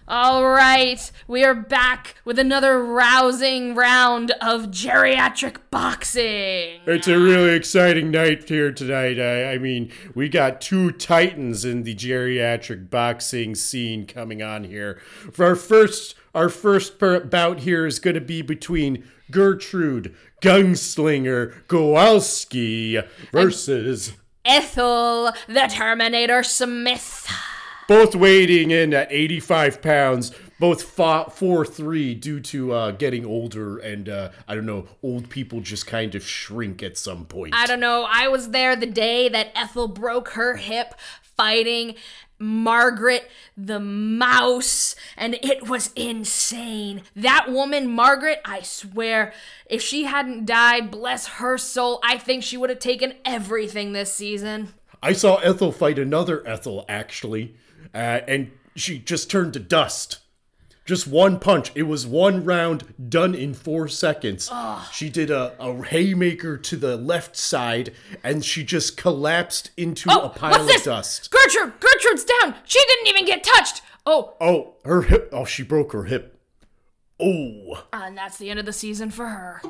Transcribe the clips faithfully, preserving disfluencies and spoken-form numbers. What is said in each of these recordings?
All right, we are back with another rousing round of geriatric boxing. It's a really exciting night here tonight. I, I mean, we got two titans in the geriatric boxing scene coming on here. For our first, our first bout here is going to be between Gertrude Gunslinger Kowalski versus Ethel the Terminator Smith. Both weighing in at eighty-five pounds, both fought four three due to uh, getting older and, uh, I don't know, old people just kind of shrink at some point. I don't know. I was there the day that Ethel broke her hip fighting Margaret the Mouse, and it was insane. That woman, Margaret, I swear, if she hadn't died, bless her soul, I think she would have taken everything this season. I saw Ethel fight another Ethel, actually. Uh, and she just turned to dust. Just one punch. It was one round done in four seconds. Ugh. She did a, a haymaker to the left side, and she just collapsed into oh, a pile what's of this? dust. Gertrude! Gertrude's down! She didn't even get touched! Oh. Oh, her hip. Oh, she broke her hip. Oh. And that's the end of the season for her.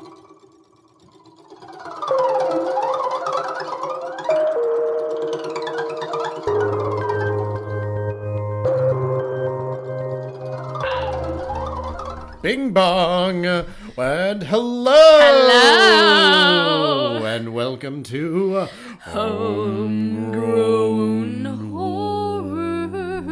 Bing bong, and hello, hello, and welcome to Homegrown Horror,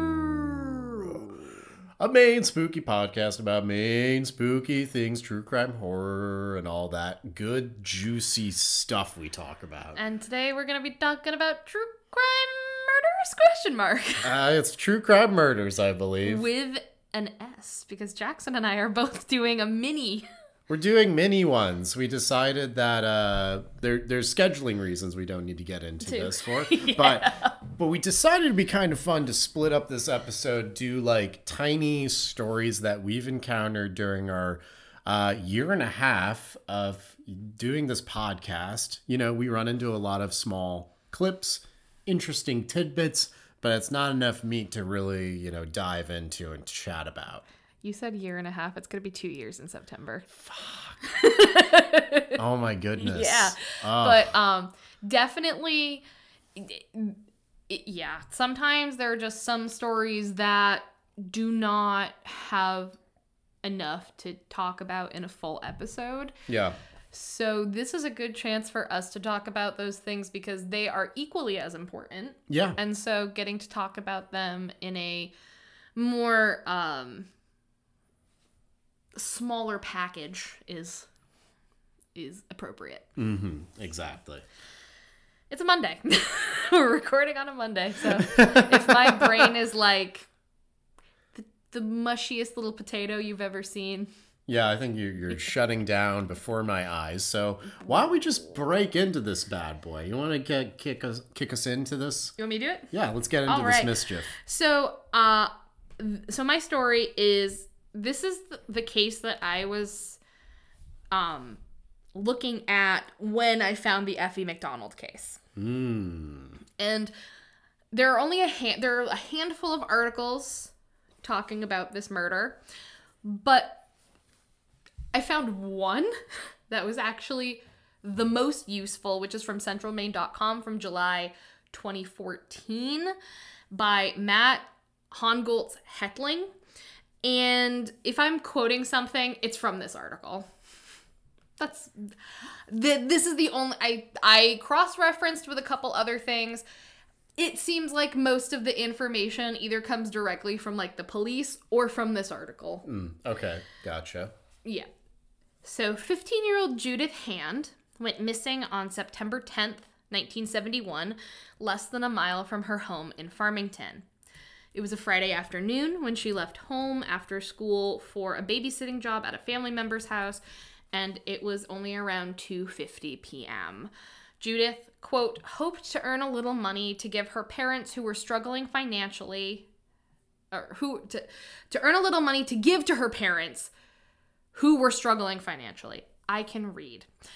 a Maine spooky podcast about Maine spooky things, true crime, horror, and all that good juicy stuff we talk about. And today we're gonna be talking about true crime murders? Question mark. Uh, it's true crime murders, I believe. With an S, because Jackson and I are both doing a mini. We're doing mini ones. We decided that uh, there there's scheduling reasons we don't need to get into Two. this for, yeah. but but we decided it'd be kind of fun to split up this episode, do like tiny stories that we've encountered during our uh, year and a half of doing this podcast. You know, we run into a lot of small clips, interesting tidbits, but it's not enough meat to really, you know, dive into and chat about. You said year and a half. It's going to be two years in September. Fuck. Oh, my goodness. Yeah. Oh. But um, definitely, it, it, yeah, sometimes there are just some stories that do not have enough to talk about in a full episode. Yeah. So this is a good chance for us to talk about those things because they are equally as important. Yeah. And so getting to talk about them in a more um, smaller package is is appropriate. Mm-hmm. Exactly. It's a Monday. We're recording on a Monday. So if my brain is like the, the mushiest little potato you've ever seen... Yeah, I think you're, you're shutting down before my eyes. So why don't we just break into this bad boy? You want to get kick us kick us into this? You want me to do it? Yeah, let's get into All this right. mischief. So, uh, so my story is this is the, the case that I was, um, looking at when I found the Effie McDonald case. Mm. And there are only a hand there are a handful of articles talking about this murder, but I found one that was actually the most useful, which is from central maine dot com from July twenty fourteen by Matt Hongoltz Hetling. And if I'm quoting something, it's from this article. That's the, this is the only I I cross-referenced with a couple other things. It seems like most of the information either comes directly from like the police or from this article. Mm, okay, gotcha. Yeah. So fifteen-year-old Judith Hand went missing on September tenth, nineteen seventy-one, less than a mile from her home in Farmington. It was a Friday afternoon when she left home after school for a babysitting job at a family member's house, and it was only around two fifty p.m. Judith, quote, hoped to earn a little money to give her parents who were struggling financially, or who, to, to earn a little money to give to her parents who were struggling financially. I can read.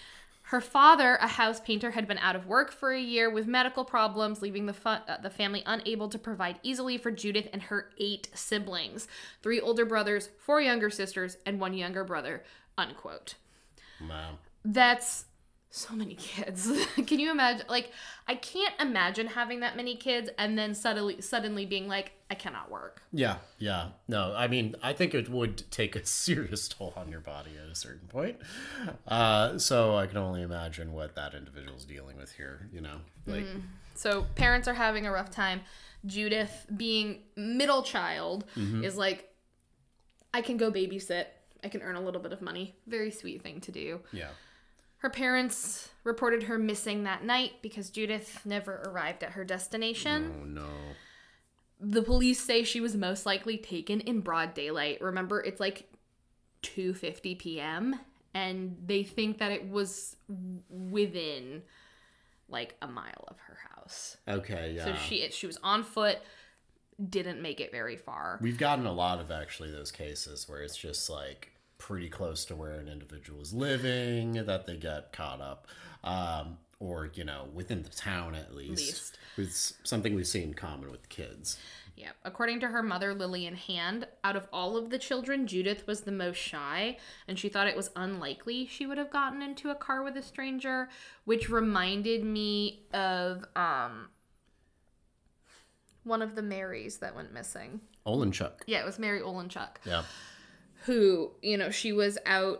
Her father, a house painter, had been out of work for a year with medical problems, leaving the fu- uh, the family unable to provide easily for Judith and her eight siblings. Three older brothers, four younger sisters, and one younger brother, unquote. Wow. That's so many kids. Can you imagine? Like, I can't imagine having that many kids and then suddenly suddenly being like, I cannot work. Yeah, yeah. No, I mean, I think it would take a serious toll on your body at a certain point. Uh, so I can only imagine what that individual's dealing with here, you know? Like, mm. So parents are having a rough time. Judith, being middle child, mm-hmm. is like, I can go babysit. I can earn a little bit of money. Very sweet thing to do. Yeah. Her parents reported her missing that night because Judith never arrived at her destination. Oh, no. The police say she was most likely taken in broad daylight. Remember, it's like two fifty p.m. and they think that it was within like a mile of her house. Okay, yeah. So she she was on foot, didn't make it very far. We've gotten a lot of actually those cases where it's just like pretty close to where an individual is living that they get caught up, um, or, you know, within the town at least. least. It's something we've seen common with kids. Yeah. According to her mother, Lillian Hand, out of all of the children, Judith was the most shy, and she thought it was unlikely she would have gotten into a car with a stranger, which reminded me of um, one of the Marys that went missing. Olenchuk. Yeah, it was Mary Olenchuk. Yeah. Who, you know, she was out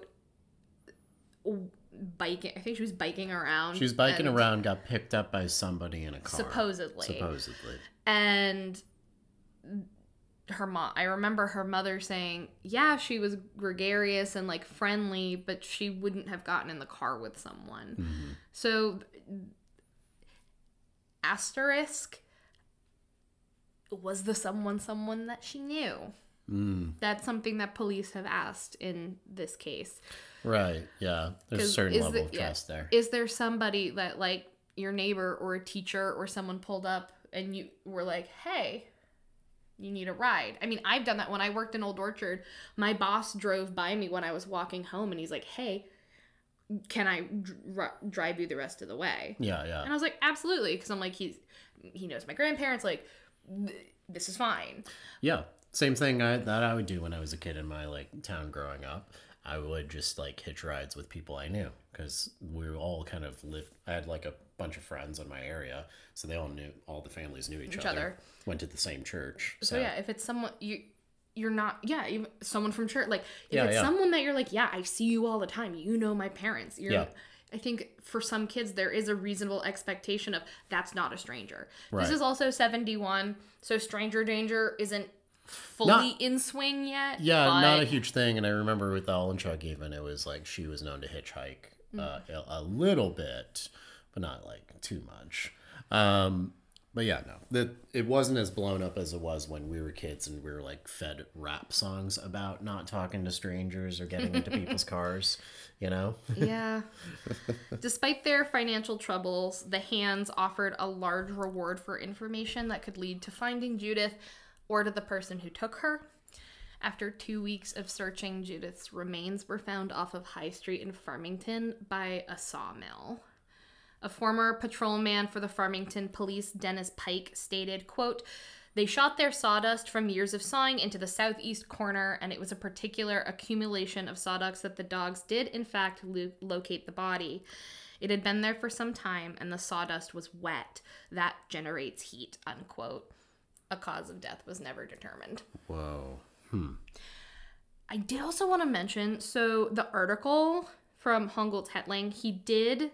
biking. I think she was biking around. She was biking around, got picked up by somebody in a car. Supposedly. Supposedly. And her mom, I remember her mother saying, yeah, she was gregarious and like friendly, but she wouldn't have gotten in the car with someone. Mm-hmm. So, asterisk, was the someone someone that she knew? Mm. That's something that police have asked in this case. Right, yeah. There's a certain level the, of trust yeah. there. Is there somebody that, like, your neighbor or a teacher or someone pulled up and you were like, hey, you need a ride? I mean, I've done that when I worked in Old Orchard. My boss drove by me when I was walking home and he's like, hey, can I dr- drive you the rest of the way? Yeah, yeah. And I was like, absolutely. Because I'm like, he's, he knows my grandparents. Like, this is fine. Yeah. Same thing I, that I would do when I was a kid in my like town growing up. I would just like hitch rides with people I knew because we all kind of lived. I had like a bunch of friends in my area, so they all knew. All the families knew each, each other, other. Went to the same church. So, so yeah, if it's someone you, you're not. Yeah, even someone from church. Like if yeah, it's yeah. someone that you're like, yeah, I see you all the time. You know my parents. You're. Yeah. I think for some kids there is a reasonable expectation of that's not a stranger. Right. This is also seventy-one, so stranger danger isn't fully not, in swing yet. Yeah, but... not a huge thing. And I remember with Olenchuk even, it was like she was known to hitchhike uh, mm. a, a little bit, but not like too much. Um, but yeah, no, that it wasn't as blown up as it was when we were kids and we were like fed rap songs about not talking to strangers or getting into people's cars, you know? Yeah. Despite their financial troubles, the Hands offered a large reward for information that could lead to finding Judith or to the person who took her. After two weeks of searching, Judith's remains were found off of High Street in Farmington by a sawmill. A former patrolman for the Farmington Police, Dennis Pike, stated, quote, "They shot their sawdust from years of sawing into the southeast corner, and it was a particular accumulation of sawdust that the dogs did, in fact, lo- locate the body. It had been there for some time, and the sawdust was wet. That generates heat," unquote. A cause of death was never determined. Whoa. Hmm. I did also want to mention, so the article from Hongul Tetling, he did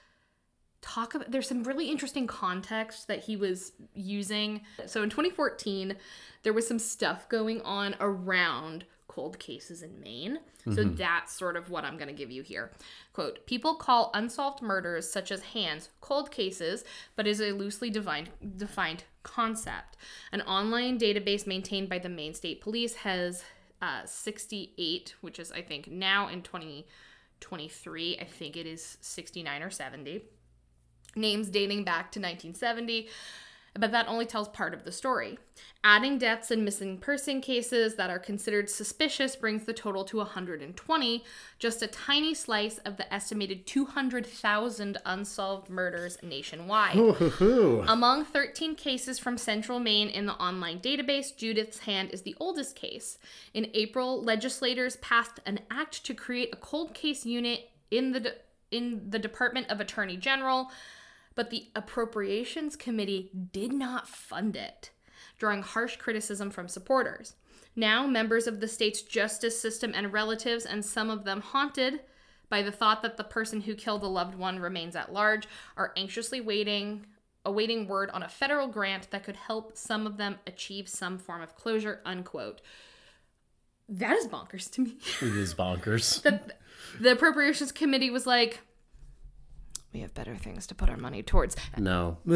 talk about, there's some really interesting context that he was using. So in twenty fourteen, there was some stuff going on around cold cases in Maine. Mm-hmm. So that's sort of what I'm going to give you here. Quote, "People call unsolved murders such as Hands cold cases, but is a loosely defined, defined concept. An online database maintained by the Maine State Police has uh, sixty-eight, which is, I think, now in twenty twenty-three, I think it is sixty-nine or seventy. Names dating back to nineteen seventy. but that only tells part of the story. Adding deaths and missing person cases that are considered suspicious brings the total to one hundred twenty, just a tiny slice of the estimated two hundred thousand unsolved murders nationwide. Ooh-hoo-hoo. Among thirteen cases from Central Maine in the online database, Judith's Hand is the oldest case. In April, legislators passed an act to create a cold case unit in the de- in the Department of Attorney General, but the Appropriations Committee did not fund it, drawing harsh criticism from supporters. Now, members of the state's justice system and relatives, and some of them haunted by the thought that the person who killed a loved one remains at large, are anxiously waiting, awaiting word on a federal grant that could help some of them achieve some form of closure, unquote. That is bonkers to me. It is bonkers. the, the Appropriations Committee was like, we have better things to put our money towards. No. What?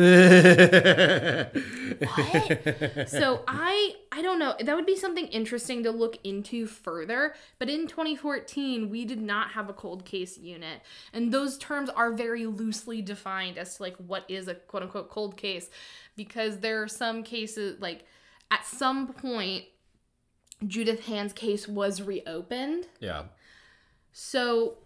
So I I don't know. That would be something interesting to look into further. But in twenty fourteen, we did not have a cold case unit. And those terms are very loosely defined as to like what is a quote unquote cold case. Because there are some cases, like at some point, Judith Hand's case was reopened. Yeah. So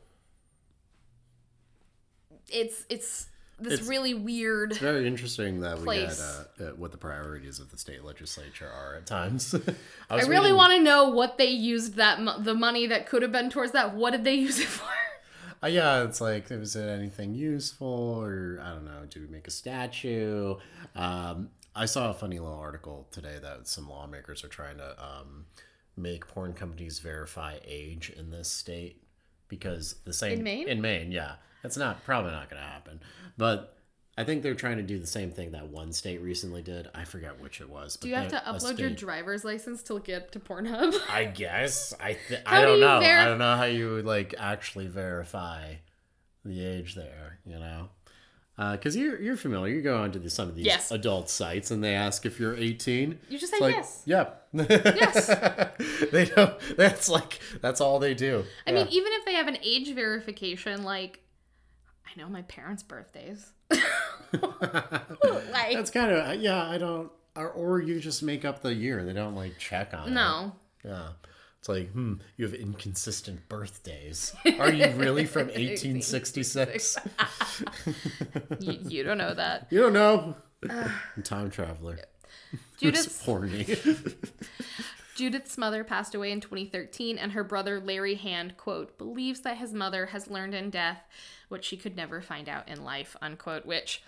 it's it's this It's- really weird. It's very interesting that we had Place. uh, uh, what the priorities of the state legislature are at times. I, was really reading- want to know what they used that mo- the money that could have been towards that. What did they use it for? Uh, yeah, it's like, was it anything useful, or I don't know, do we make a statue? Um, I saw a funny little article today that some lawmakers are trying to um, make porn companies verify age in this state because the same In Maine? in Maine, yeah, it's not probably not going to happen, but I think they're trying to do the same thing that one state recently did. I forget which it was. But Do you have they- to a upload your state- driver's license to get to Pornhub? I guess I th- How I do don't you know. ver- I don't know how you would like actually verify the age there. You know, because you're you're familiar. You go onto the, some of these Yes. adult sites and they ask if you're eighteen. You just say It's like, yes. Yep. Yes. They don't. That's like that's all they do. I Yeah. mean, even if they have an age verification, like, I know my parents' birthdays. Like, That's kind of yeah. I don't. Or, or you just make up the year. They don't like check on it. no. Yeah. It's like, hmm, you have inconsistent birthdays. Are you really from eighteen sixty-six? you, you don't know that. You don't know. I'm time traveler. Judith's, It's horny. Judith's mother passed away in twenty thirteen, and her brother Larry Hand, quote, believes that his mother has learned in death what she could never find out in life, unquote, which,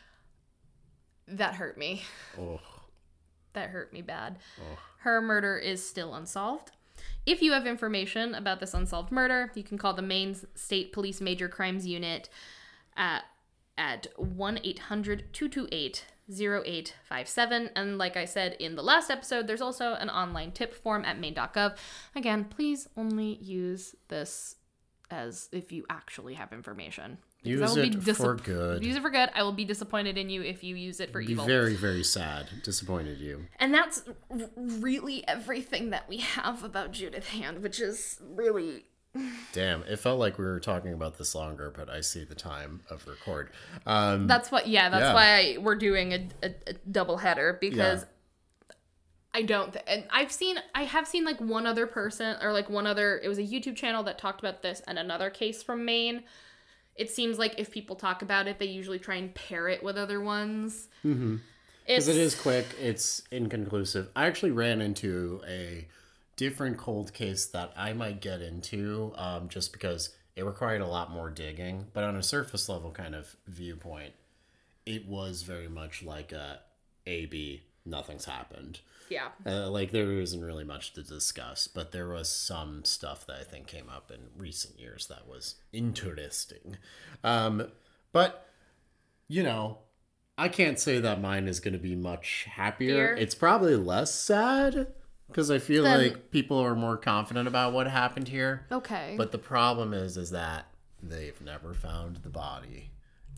that hurt me. Oh, That hurt me bad. oh. Her murder is still unsolved. If you have information about this unsolved murder, you can call the Maine State Police Major Crimes Unit at, at one eight hundred two two eight zero eight five seven. And like I said in the last episode, there's also an online tip form at maine dot gov. Again, please only use this as if you actually have information. Because Use I will it be dis- for good. Use it for good. I will be disappointed in you if you use it for Be evil. very, very sad. Disappointed you. And that's r- really everything that we have about Judith Hand, which is really... Damn, it felt like we were talking about this longer, but I see the time of record. Um, That's what, yeah, that's Yeah. why I, we're doing a, a, a double header, because Yeah. I don't, th- and I've seen, I have seen like one other person, or like one other, it was a YouTube channel that talked about this, and another case from Maine. It seems like if people talk about it, they usually try and pair it with other ones. Mm-hmm. It's Because it is quick, it's inconclusive. I actually ran into a different cold case that I might get into um, just because it required a lot more digging. But on a surface level kind of viewpoint, it was very much like a A B, nothing's happened. Yeah. Uh, like there isn't really much to discuss, but there was some stuff that I think came up in recent years that was interesting. Um, but, you know, I can't say that mine is going to be much happier. Fear. It's probably less sad because I feel Then- like people are more confident about what happened here. Okay. But the problem is, is that they've never found the body,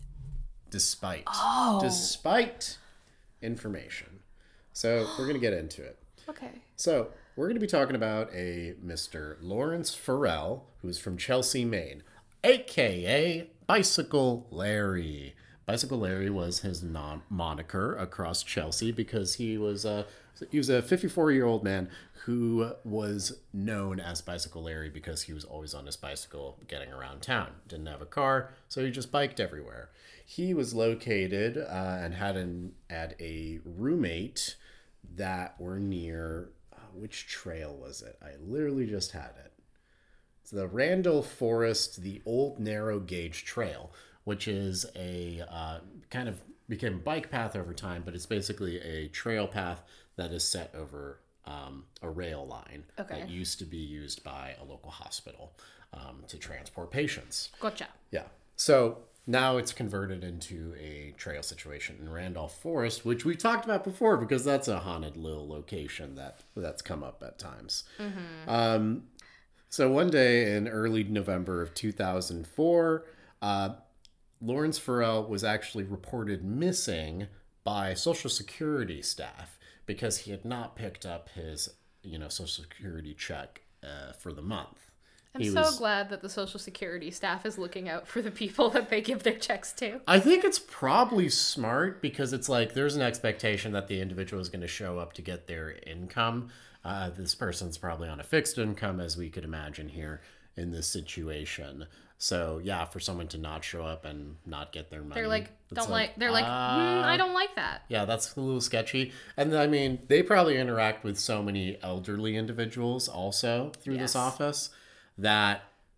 despite Oh. despite information. So we're gonna get into it. Okay. So we're gonna be talking about a Mister Lawrence Farrell, who's from Chelsea, Maine, aka Bicycle Larry. Bicycle Larry was his non- moniker across Chelsea because he was a he was a fifty-four year old man who was known as Bicycle Larry because he was always on his bicycle getting around town. Didn't have a car, so he just biked everywhere. He was located uh, and had an had a roommate that were near uh, which trail was it? I literally just had it. It's the Randall Forest, the old narrow gauge trail, which is a uh, kind of became a bike path over time, but it's basically a trail path that is set over um, a rail line Okay. that used to be used by a local hospital um, to transport patients. Gotcha. Yeah. So now it's converted into a trail situation in Randolph Forest, which we talked about before because that's a haunted little location that that's come up at times. Mm-hmm. Um, so one day in early November of two thousand four, uh, Lawrence Farrell was actually reported missing by Social Security staff because he had not picked up his, you know, Social Security check uh, for the month. I'm He so was- glad that the Social Security staff is looking out for the people that they give their checks to. I think it's probably smart because it's like there's an expectation that the individual is going to show up to get their income. Uh, this person's probably on a fixed income, as we could imagine here in this situation. So yeah, for someone to not show up and not get their money, They're like, it's don't like, they're like, mm, I don't like that. yeah, that's a little sketchy. And I mean, they probably interact with so many elderly individuals also through Yes. this office that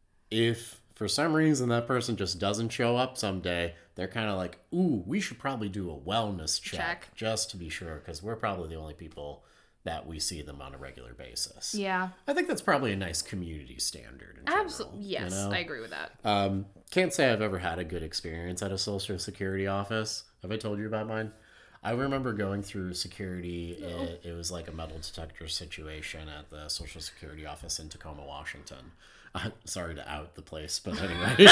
if for some reason that person just doesn't show up someday, they're kind of like, ooh, we should probably do a wellness check, Check. just to be sure, because we're probably the only people that we see them on a regular basis. Yeah. I think that's probably a nice community standard in general. Absolutely. Yes, you know? I agree with that. Um, can't say I've ever had a good experience at a Social Security office. Have I told you about mine? I remember going through security. No. It, it was like a metal detector situation at the Social Security office in Tacoma, Washington. Uh, sorry to out the place, but anyway.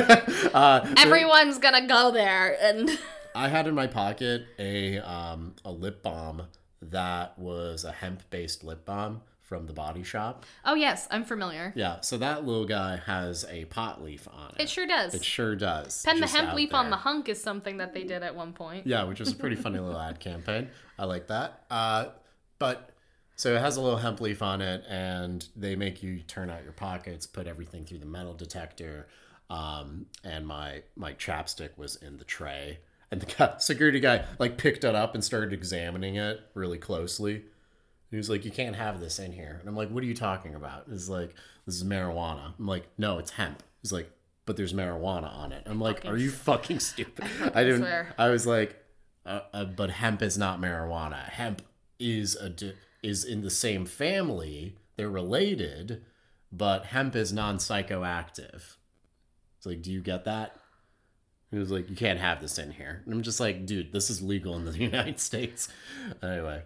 uh, Everyone's gonna go there and I had in my pocket a um, a lip balm that was a hemp-based lip balm from the Body Shop. oh yes, I'm familiar. Yeah, so that little guy has a pot leaf on it. It sure does. It sure does. Pen the just hemp out leaf on there. the hunk is something that they did at one point. Yeah, which is a pretty funny little ad campaign. I like that. Uh, but so it has a little hemp leaf on it, and they make you turn out your pockets, put everything through the metal detector. Um, and my my chapstick was in the tray, and the guy, security guy like picked it up and started examining it really closely. He was like, "You can't have this in here." And I'm like, "What are you talking about?" He's like, "This is marijuana." I'm like, "No, it's hemp." He's like, "But there's marijuana on it." I'm like, Fucking "Are you fucking stupid?" I didn't. swear. I was like, uh, uh, "But hemp is not marijuana. Hemp is a di- is in the same family. They're related, but hemp is non-psychoactive." It's like, "Do you get that?" He was like, "You can't have this in here." And I'm just like, "Dude, this is legal in the United States." Anyway.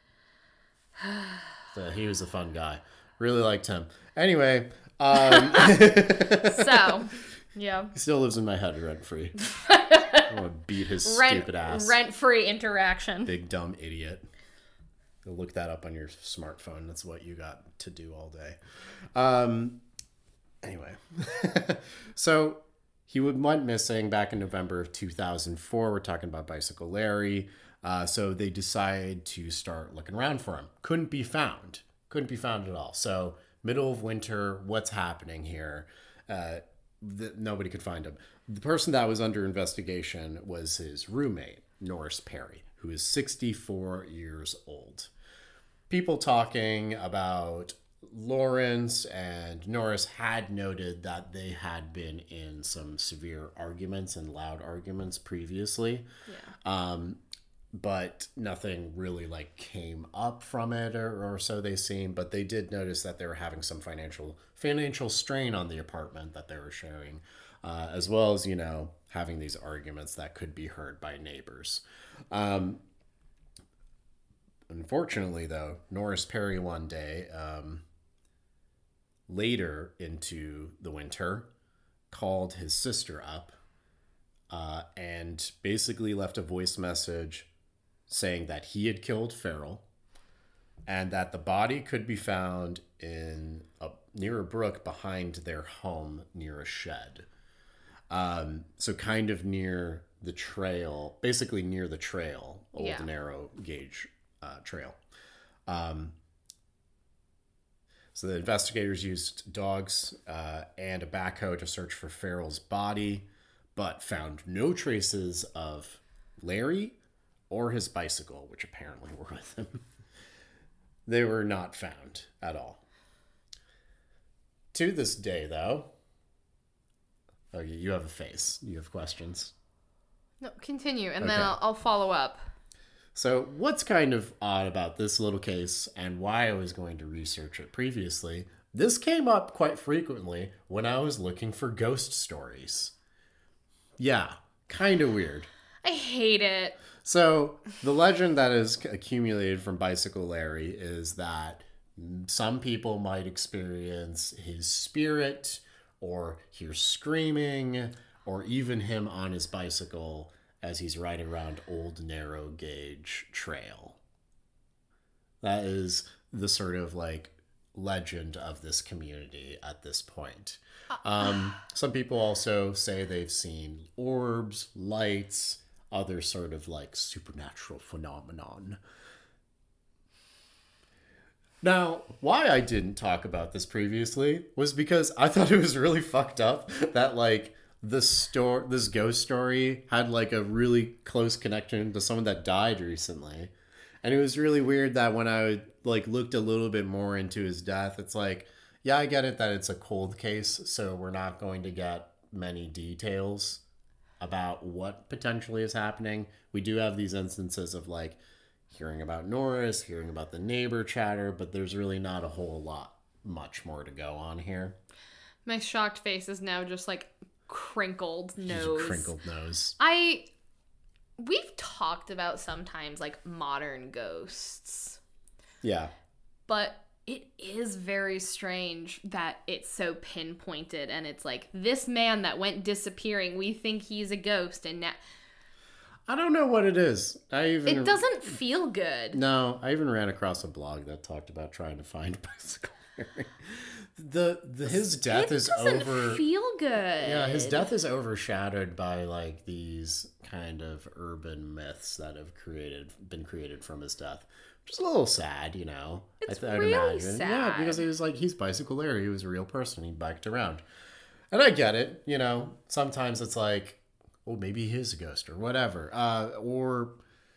So he was a fun guy. Really liked him. Anyway, um, So, yeah. he still lives in my head rent free. I want to beat his Rent stupid ass. rent free interaction. Big dumb idiot. Go look that up on your smartphone. That's what you got to do all day. Um, anyway, so he went missing back in November of two thousand four. We're talking about Bicycle Larry. Uh, so they decided to start looking around for him. Couldn't be found. Couldn't be found at all. So middle of winter, what's happening here? Uh, the, nobody could find him. The person that was under investigation was his roommate, Norris Perry, who is sixty-four years old. People talking about Lawrence and Norris had noted that they had been in some severe arguments and loud arguments previously. Yeah. Um, but nothing really like came up from it, or, or so they seem. But they did notice that they were having some financial financial strain on the apartment that they were sharing, uh, as well as, you know, having these arguments that could be heard by neighbors. Um, unfortunately, though, Norris Perry one day, um, later into the winter, called his sister up uh, and basically left a voice message saying that he had killed Farrell and that the body could be found in a, near a brook behind their home near a shed. Um, so kind of near the trail, basically near the trail, Old Yeah. Narrow Gauge uh, Trail. Um, so the investigators used dogs uh, and a backhoe to search for Farrell's body, but found no traces of Larry or his bicycle, which apparently were with him. They were not found at all. To this day, though, oh, you have a face. You have questions. No, continue, and then Okay. I'll, I'll follow up. So what's kind of odd about this little case and why I was going to research it previously, this came up quite frequently when I was looking for ghost stories. Yeah, kind of weird. I hate it. So the legend that is accumulated from Bicycle Larry is that some people might experience his spirit or hear screaming or even him on his bicycle as he's riding around Old Narrow Gauge Trail. That is the sort of like legend of this community at this point. Um, some people also say they've seen orbs, lights, other sort of like supernatural phenomenon. Now, why I didn't talk about this previously was because I thought it was really fucked up that like this story, this ghost story had like a really close connection to someone that died recently. And it was really weird that when I like looked a little bit more into his death, it's like, yeah, I get it that it's a cold case, so we're not going to get many details about what potentially is happening. We do have these instances of like hearing about Norris, hearing about the neighbor chatter, but there's really not a whole lot much more to go on here. My shocked face is now just like crinkled He's nose. a crinkled nose. I we've talked about sometimes like modern ghosts, Yeah. but it is very strange that it's so pinpointed and it's like this man that went disappearing, we think he's a ghost, and now I don't know what it is. I even it doesn't feel good. No, I even ran across a blog that talked about trying to find Bicycle Larry. The, the his death it is doesn't over. feel good. Yeah, his death is overshadowed by like these kind of urban myths that have created been created from his death, which is a little sad, you know. It's th- really Yeah, sad. because he was like he's Bicycle Larry. He was a real person. He biked around, and I get it. You know, sometimes it's like, oh, maybe he is a ghost or whatever, uh, or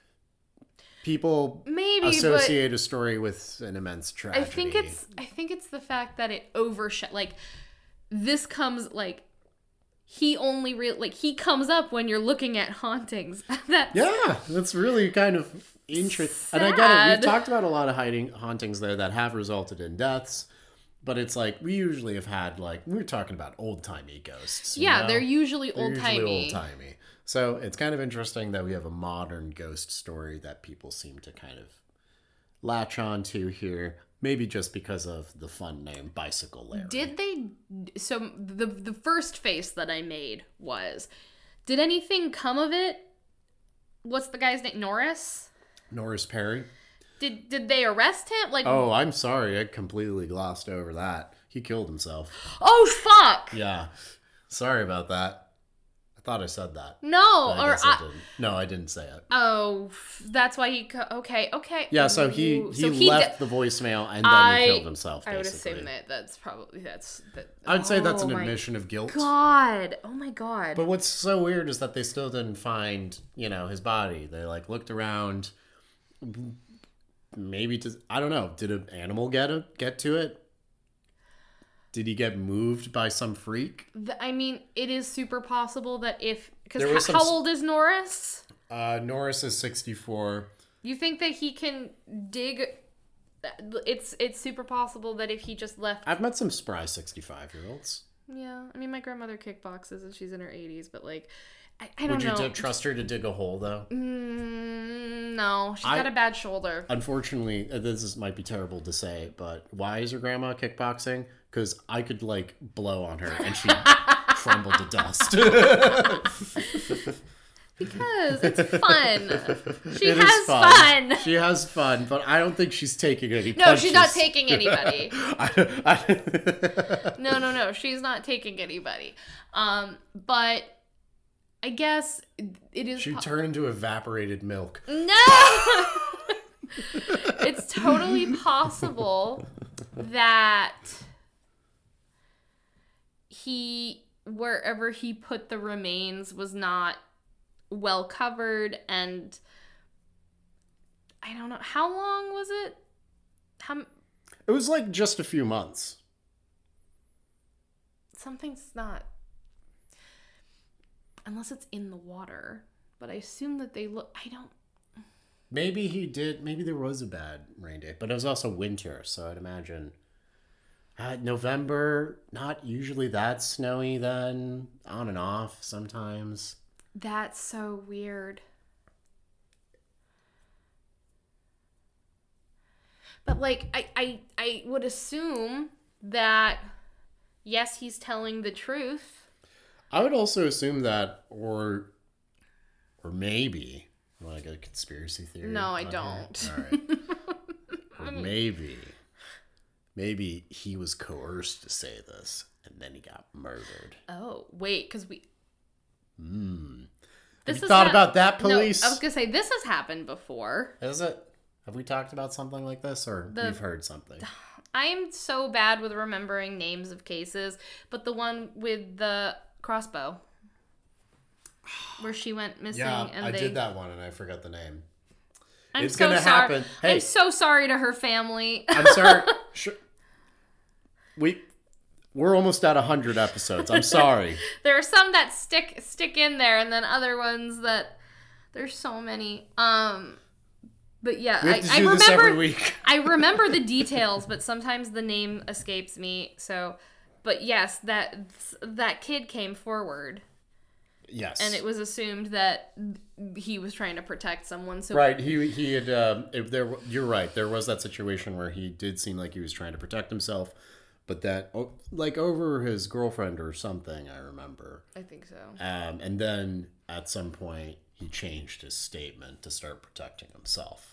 people Maybe, associate a story with an immense but tragedy. I think it's I think it's the fact that it overshadowed. Like this comes like he only real like he comes up when you're looking at hauntings. That's Yeah, that's really kind of interesting. And I get it. Sad. We've talked about a lot of hiding hauntings there that have resulted in deaths, but it's like we usually have had like we're talking about old timey ghosts. you Yeah, know? they're usually They're old timey. old timey. So it's kind of interesting that we have a modern ghost story that people seem to kind of latch on to here. Maybe just because of the fun name Bicycle Larry. Did they? So the the first face that I made was, did anything come of it? What's the guy's name? Norris. Norris Perry? Did did they arrest him? Like Oh, I'm sorry. I completely glossed over that. He killed himself. oh fuck Yeah. Sorry about that. I thought I said that. no But I or guess I I, didn't. No, I didn't say it. oh f- that's why he co- okay okay Yeah, so he Ooh, he so he left de- the voicemail and then I he killed himself. I would Basically. assume that that's probably that's that. I'd say that's Oh an my admission of guilt. God, oh my God. But what's so weird is that they still didn't find, you know, his body. They like looked around. Maybe to I don't know. Did an animal get a, get to it? Did he get moved by some freak? Th- I mean, it is super possible that if because There was h- some how s- old is Norris? Uh, Norris is sixty-four. You think that he can dig? It's it's super possible that if he just left. I've met some spry sixty-five-year-olds. Yeah, I mean, my grandmother kickboxes and she's in her eighties, but like, I, I don't Would you know. d- trust her to dig a hole, though? Mm, no, she's I- got a bad shoulder. Unfortunately, uh, this is, might be terrible to say, but why is your grandma kickboxing? Because I could, like, blow on her and she'd crumble to dust. Because it's fun. She It is has fun. She has fun, but I don't think she's taking any No, she's not punches. taking anybody. I- I- No, no, no. She's not taking anybody. Um, but I guess it is. She'd po- turn into evaporated milk. No! It's totally possible that he, wherever he put the remains, was not well covered, and I don't know. How long was it? How... It was like just a few months. Something's not... Unless it's in the water. But I assume that they look... I don't... Maybe he did. Maybe there was a bad rain day, but it was also winter, so I'd imagine uh, November, not usually that snowy then, on and off sometimes. That's so weird. But like, I, I, I would assume that, yes, he's telling the truth. I would also assume that, or, or maybe... Like a conspiracy theory? No, I don't. All right. Or maybe, maybe he was coerced to say this, and then he got murdered. Oh, wait, because we... Hmm. This Have you has thought hap- about that, police? No, I was going to say, this has happened before. Is it? Have we talked about something like this, or The- we've heard something? I'm so bad with remembering names of cases, but the one with the crossbow, where she went missing, Yeah, and I they... did that one, and I forgot the name. I'm It's so gonna sorry. happen. Hey. I'm so sorry to her family. I'm sorry. Sure. We, we're almost at one hundred episodes. I'm sorry. There are some that stick stick in there, and then other ones that... There's so many. Um... But yeah, We have I, to I do remember this every week. I remember the details, but sometimes the name escapes me. So, but yes, that that kid came forward, Yes. and it was assumed that he was trying to protect someone. So Right, he he had. Um, if there, you're right. There was that situation where he did seem like he was trying to protect himself, but that, oh, like over his girlfriend or something. I remember. I think so. Um, and then at some point he changed his statement to start protecting himself.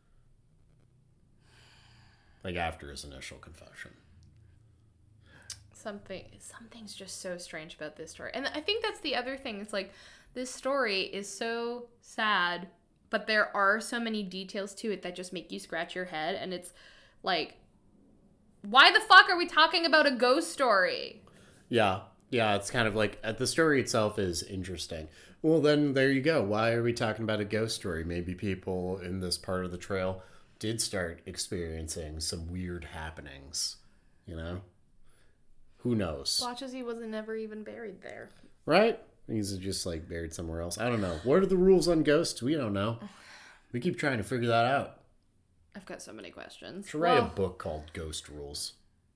Like after his initial confession. Something something's just so strange about this story. And I think that's the other thing. It's like this story is so sad, but there are so many details to it that just make you scratch your head, and it's like, why the fuck are we talking about a ghost story? Yeah. Yeah, it's kind of like uh, the story itself is interesting. Well, then there you go. Why are we talking about a ghost story? Maybe people in this part of the trail did start experiencing some weird happenings, you know? Who knows? Watch as he was never even buried there. Right? He's just like buried somewhere else. I don't know. What are the rules on ghosts? We don't know. We keep trying to figure that out. I've got so many questions. Should write Well, a book called Ghost Rules.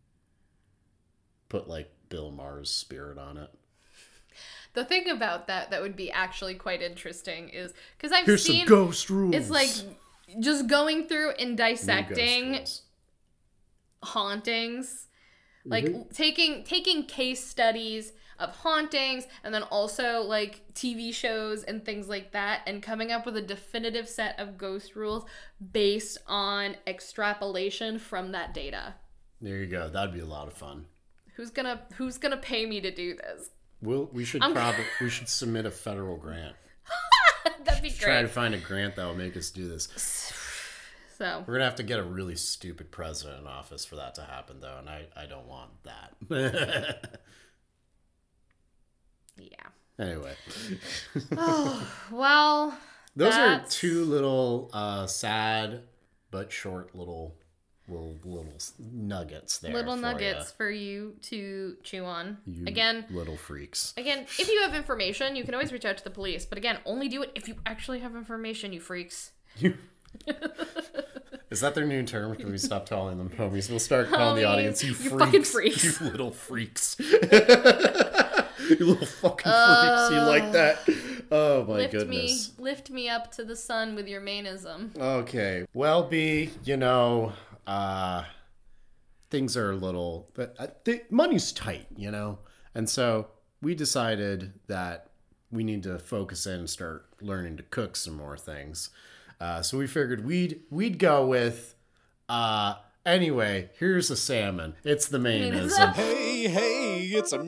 Put like Bill Maher's spirit on it. the thing about that that would be actually quite interesting is because I've Here's seen some ghost rules. it's like just going through and New dissecting ghost rules. hauntings, like Mhm. taking taking case studies of hauntings and then also like T V shows and things like that, and coming up with a definitive set of ghost rules based on extrapolation from that data. There you go. That'd be a lot of fun. Who's gonna who's gonna pay me to do this? We'll, we should I'm- probably we should submit a federal grant. That'd be Try to great. find a grant that will make us do this. So We're gonna have to get a really stupid president in office for that to happen, though, and I, I don't want that. yeah. Anyway, Oh well. those that's- are two little uh, sad but short little little little nuggets there. Little for nuggets for you to chew on. ya. You Again, little freaks. again, if you have information, you can always reach out to the police. But again, only do it if you actually have information, you freaks. You. Is that their new term? Can we stop calling them homies? We'll start calling the Homies. audience you, You freaks. fucking freaks. You little freaks. You little fucking freaks. You like that? Oh my lift goodness. me, lift me up to the sun with your manism. Okay. Well, B, you know, uh, things are a little, but uh, the money's tight, you know? And so we decided that we need to focus in and start learning to cook some more things. Uh, so we figured we'd we'd go with uh, Anyway, here's a salmon. It's the Mainism. Hey, hey, it's a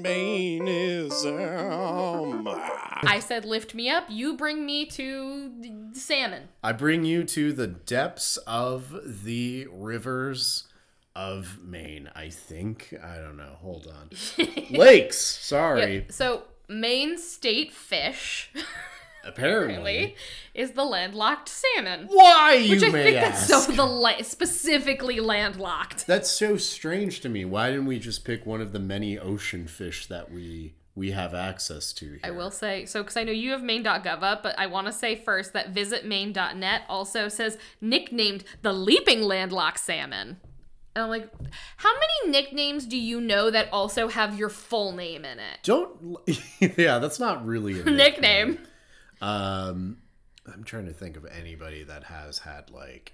Mainism. I said lift me up, you bring me to the salmon. I bring you to the depths of the rivers of Maine, I think. I don't know. Hold on. Lakes. Sorry. Yep. So, Maine state fish, Apparently. apparently, is the landlocked salmon. Why, you Which I may think ask? that's so the la- specifically landlocked. That's so strange to me. Why didn't we just pick one of the many ocean fish that we we have access to here? I will say, so because I know you have maine dot gov up, but I want to say first that visit maine dot net also says nicknamed the leaping landlocked salmon. And I'm like, how many nicknames do you know that also have your full name in it? Don't. Yeah, that's not really a nickname. Nickname. Um, I'm trying to think of anybody that has had like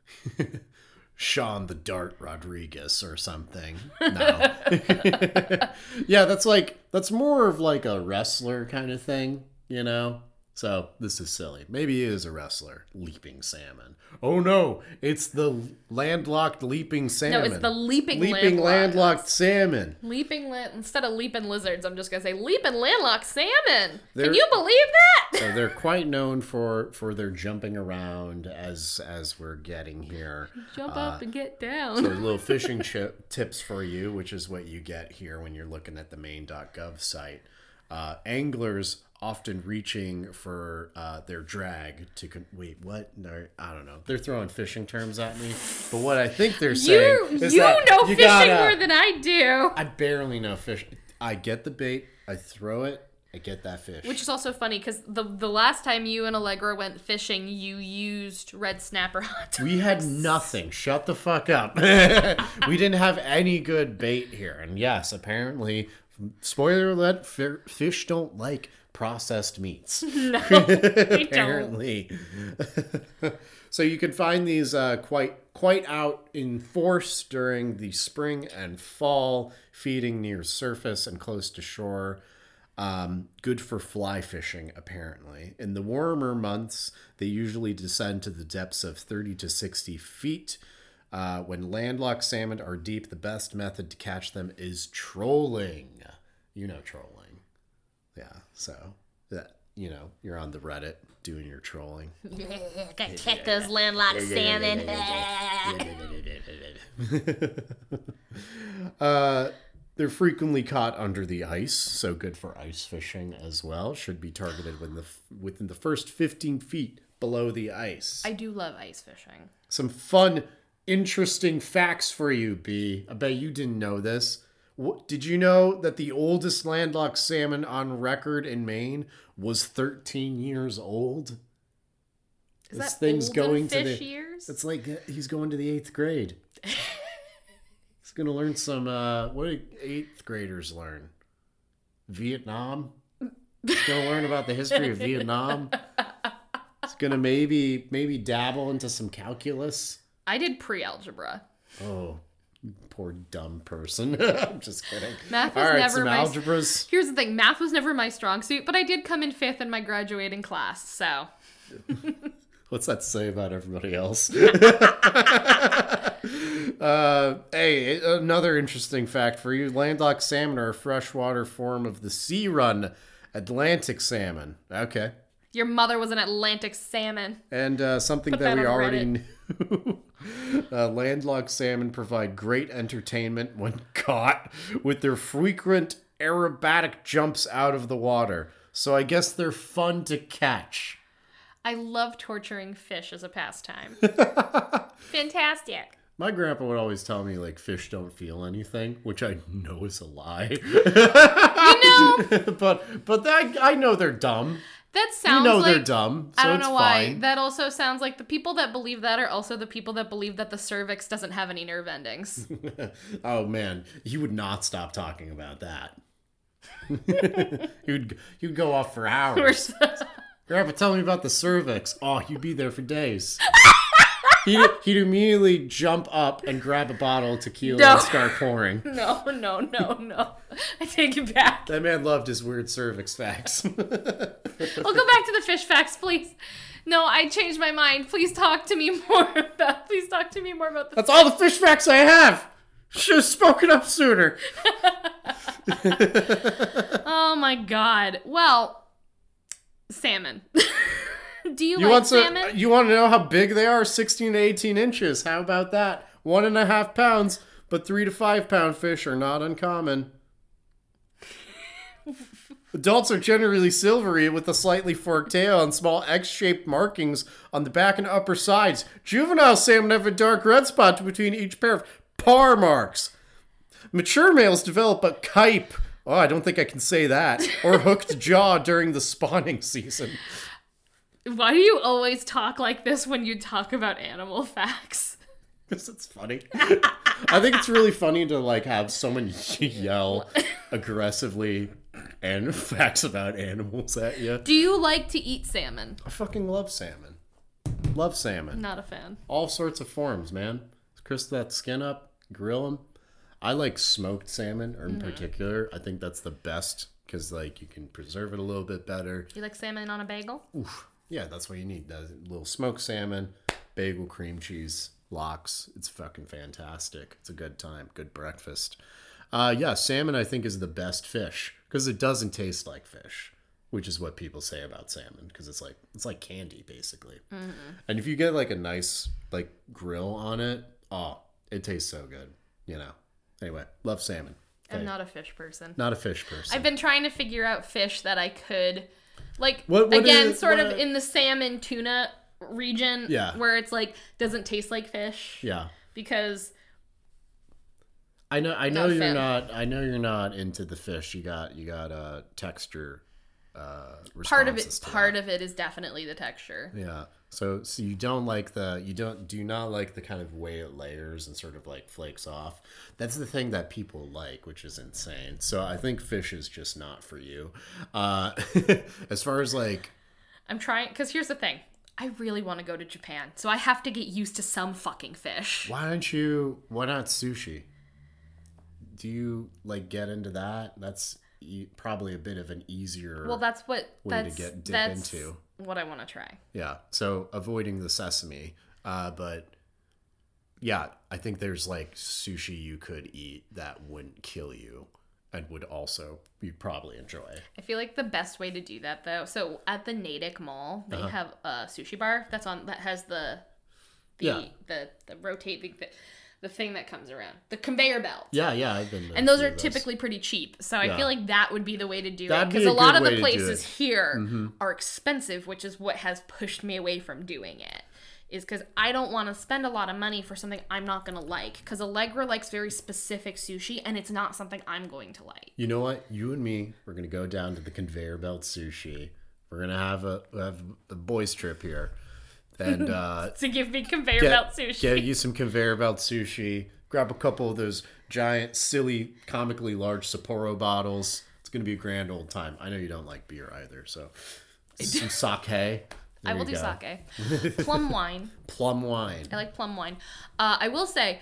Sean the Dart Rodriguez or something. No. Yeah, that's like that's more of like a wrestler kind of thing, you know? So this is silly. Maybe he is a wrestler. Leaping salmon. Oh no, it's the landlocked leaping salmon. No, it's the leaping leaping landlocked. landlocked salmon. Leaping land instead of leaping lizards, I'm just gonna say leaping landlocked salmon. They're- Can you believe that? So they're quite known for for their jumping around as as we're getting here. Jump Uh, up and get So down. little fishing chip tips for you, which is what you get here when you're looking at the maine dot gov site. Uh, anglers often reaching for uh, their drag to con- wait what no I don't know, they're throwing fishing terms at me, but what I think they're saying You is you that know you fishing gotta- more than I do. I barely know fish. I get the bait, I throw it, I get that fish. Which is also funny because the the last time you and Allegra went fishing, you used red snapper hot We had nothing. Shut the fuck up. We didn't have any good bait here. And yes, apparently, spoiler alert, fi- fish don't like processed meats. No, we don't. Apparently. So you can find these uh, quite quite out in force during the spring and fall, feeding near surface and close to shore. Um, good for fly fishing, apparently. In the warmer months, they usually descend to the depths of thirty to sixty feet. Uh, when landlocked salmon are deep, the best method to catch them is trolling. You know trolling. Yeah, so that, you know, you're on the Reddit doing your trolling. Gotta check those landlocked salmon. uh, they're frequently caught under the ice, so good for ice fishing as well. Should be targeted within the, within the first fifteen feet below the ice. I do love ice fishing. Some fun, interesting facts for you, B. I bet you didn't know this. What, did you know that the oldest landlocked salmon on record in Maine was thirteen years old? Is This that thing's olden going to fish the- years? It's like uh, he's going to the eighth grade. He's going to learn some, uh, what do eighth graders learn? Vietnam? He's going to learn about the history of Vietnam. He's going to maybe, maybe dabble into some calculus. I did pre-algebra. Oh, poor dumb person. I'm just kidding. Math was All right, never some my- algebras. Here's the thing, math was never my strong suit, but I did come in fifth in my graduating class, so. What's that say about everybody else? uh, hey, another interesting fact for you. Landlocked salmon are a freshwater form of the sea-run Atlantic salmon. Okay. Your mother was an Atlantic salmon. And uh, something Put that that we on already Reddit. knew. uh, landlocked salmon provide great entertainment when caught with their frequent aerobatic jumps out of the water. So I guess they're fun to catch. I love torturing fish as a pastime. Fantastic. My grandpa would always tell me, like, fish don't feel anything, which I know is a lie. You know, but but I, I know they're dumb. that You sounds know like... they're dumb, so I don't it's know why. fine. That also sounds like the people that believe that are also the people that believe that the cervix doesn't have any nerve endings. Oh, man. He would not stop talking about that. he would he'd go off for hours. Grandpa, tell me about the cervix. Oh, you'd be there for days. He'd, he'd immediately jump up and grab a bottle of tequila No. and start pouring. No, no, no, no. I take it back. That man loved his weird cervix facts. I'll go back to the fish facts, please. No, I changed my mind. Please talk to me more about. Please talk to me more about the. That's all the fish facts I have. Should have spoken up sooner. Oh my god. Well, salmon. Do you, You like want to, salmon? you want to know how big they are? sixteen to eighteen inches. How about that? One and a half pounds, but three to five pound fish are not uncommon. Adults are generally silvery with a slightly forked tail and small X-shaped markings on the back and upper sides. Juvenile salmon have a dark red spot between each pair of paw marks. Mature males develop a kype. Oh, I don't think I can say that. Or hooked jaw during the spawning season. Why do you always talk like this when you talk about animal facts? Because it's funny. I think it's really funny to like have someone yell aggressively and facts about animals at you. Do you like to eat salmon? I fucking love salmon. Love salmon. Not a fan. All sorts of forms, man. Crisp that skin up, grill them. I like smoked salmon, or in Mm-hmm. particular, I think that's the best because like you can preserve it a little bit better. You like salmon on a bagel? Oof. Yeah, that's what you need. A little smoked salmon, bagel, cream cheese, lox. It's fucking fantastic. It's a good time. Good breakfast. Uh, yeah, salmon I think is the best fish because it doesn't taste like fish, which is what people say about salmon because it's like it's like candy basically. Mm-hmm. And if you get like a nice like grill on it, oh, it tastes so good. You know. Anyway, love salmon. I'm Okay. not a fish person. Not a fish person. I've been trying to figure out fish that I could, like, What- what again, is- sort what- of in the salmon tuna region, Yeah. where it's like doesn't taste like fish. Yeah. Because I know. I know Not a you're fan. not. I know you're not into the fish. You got. You got uh, texture. Uh, part of it, responses to part that. of it is definitely the texture. Yeah. So, so you don't like the. You don't. Do not like the kind of way it layers and sort of like flakes off. That's the thing that people like, which is insane. So I think fish is just not for you. Uh, as far as like. I'm trying, because here's the thing. I really want to go to Japan, so I have to get used to some fucking fish. Why don't you? Why not sushi? Do you like get into that? That's e- probably a bit of an easier. Well, that's what way to that's get- dip that's into. what I want to try. Yeah, so avoiding the sesame, uh, but yeah, I think there's like sushi you could eat that wouldn't kill you and would also you probably enjoy. I feel like the best way to do that though. So at the Natick Mall, Uh-huh. they have a sushi bar that's on that has the the Yeah. the, the rotating the, the thing that comes around the conveyor belt. Yeah, yeah, I've been. to And a those few are of typically pretty cheap. So I Yeah. feel like that would be the way to do That'd it. be Because a a lot good of way the to do places it. here are expensive, which is what has pushed me away from doing it. Is because I don't want to spend a lot of money for something I'm not going to like. Because Allegra likes very specific sushi, and it's not something I'm going to like. You know what? You and me, we're gonna go down to the conveyor belt sushi. We're gonna have a have a boys trip here, and uh, To give me conveyor get, belt sushi. get you some conveyor belt sushi. Grab a couple of those giant, silly, comically large Sapporo bottles. It's gonna be a grand old time. I know you don't like beer either, so some sake. I There will you do go. sake. Plum wine. Plum wine. I like plum wine. Uh, I will say,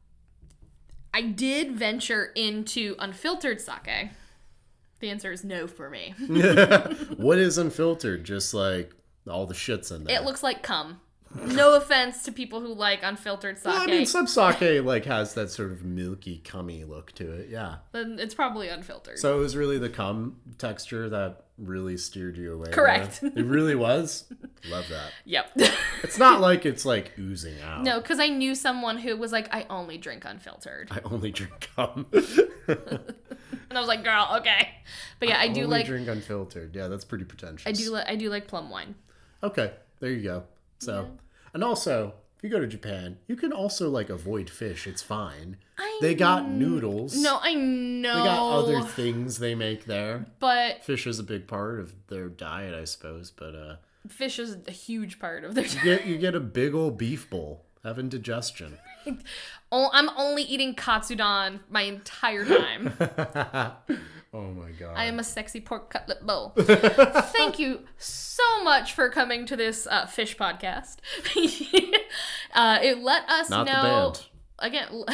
I did venture into unfiltered sake. The answer is no for me. What is unfiltered? Just like all the shits in there. It looks like cum. No offense to people who like unfiltered sake. Well, I mean, some sake like has that sort of milky, cummy look to it. Yeah. Then it's probably unfiltered. So it was really the cum texture that really steered you away. Correct. there? It really was. Love that. Yep. It's not like it's like oozing out. No, because I knew someone who was like, I only drink unfiltered. I only drink cum. And I was like, girl, okay. But yeah, I do only like drink unfiltered. Yeah, that's pretty pretentious. I do like I do like plum wine. Okay, there you go. So, and also, if you go to Japan, you can also like avoid fish. It's fine. I They got noodles. No, I know. They got other things they make there. But Fish is a big part of their diet, I suppose. But uh, fish is a huge part of their you get you get a big old beef bowl, having digestion. Oh, I'm only eating katsudon my entire time. Oh my god. I am a sexy pork cutlet bowl. Thank you so much for coming to this uh, fish podcast. uh, it let us Not know. the band. Again,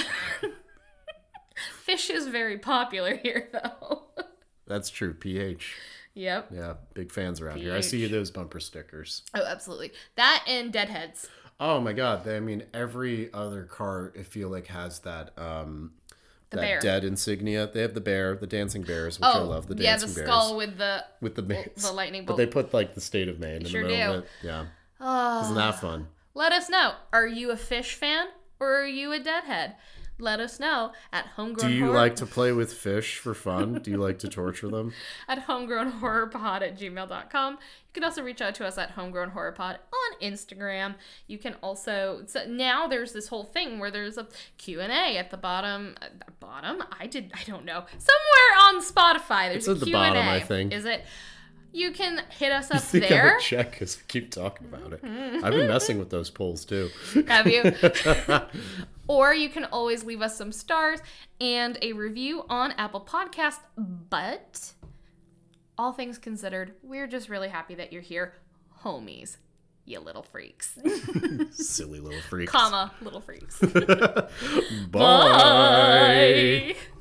fish is very popular here, though. That's true. P H. Yep. Yeah, big fans around here. I see those bumper stickers. Oh, absolutely. That and Deadheads. Oh my god. They, I mean, every other car, I feel like, has that um The that bear. dead insignia. They have the bear, the dancing bears, which I Oh, love. The yeah, dancing the bears. skull with the With the mace. the lightning But bolt. they put like the state of Maine in Sure the middle do. of it. Yeah. Oh. Isn't that fun? Let us know. Are you a fish fan or are you a Deadhead? Let us know at homegrown Do you horror like to play with fish for fun? Do you like to torture them? at homegrownhorrorpod at gmail dot com. You can also reach out to us at homegrownhorrorpod on Instagram. You can also, so now there's this whole thing where there's a Q and A at the bottom. Uh, bottom? I did, I don't know. Somewhere on Spotify there's It's a at the Q and A. bottom, I think. Is it? You can hit us I up think I there. would check because we keep talking about it. I've been messing with those polls too. Have you? Or you can always leave us some stars and a review on Apple Podcast. But all things considered, we're just really happy that you're here, homies, you little freaks. Silly little freaks. Comma, little freaks. Bye. Bye.